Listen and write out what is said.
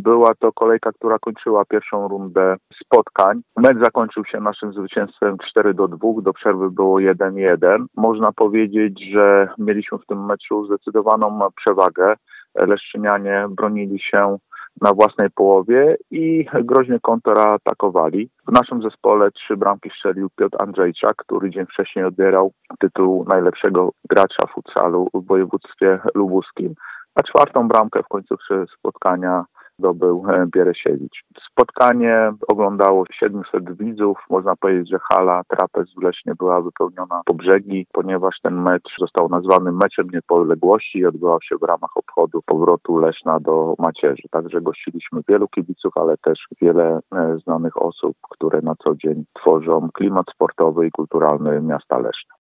Była to kolejka, która kończyła pierwszą rundę spotkań. Mecz zakończył się naszym zwycięstwem 4-2, do przerwy było 1-1. Można powiedzieć, że mieliśmy w tym meczu zdecydowaną przewagę. Leszczynianie bronili się na własnej połowie i groźnie kontratakowali. W naszym zespole 3 bramki strzelił Piotr Andrzejczak, który dzień wcześniej odbierał tytuł najlepszego gracza futsalu w województwie lubuskim, a 4. bramkę w końcówce spotkania zdobył Bieresiewicz. Spotkanie oglądało 700 widzów. Można powiedzieć, że hala Trapez w Lesznie była wypełniona po brzegi, ponieważ ten mecz został nazwany meczem niepodległości i odbywał się w ramach obchodu powrotu Leszna do macierzy. Także gościliśmy wielu kibiców, ale też wiele znanych osób, które na co dzień tworzą klimat sportowy i kulturalny miasta Leszna.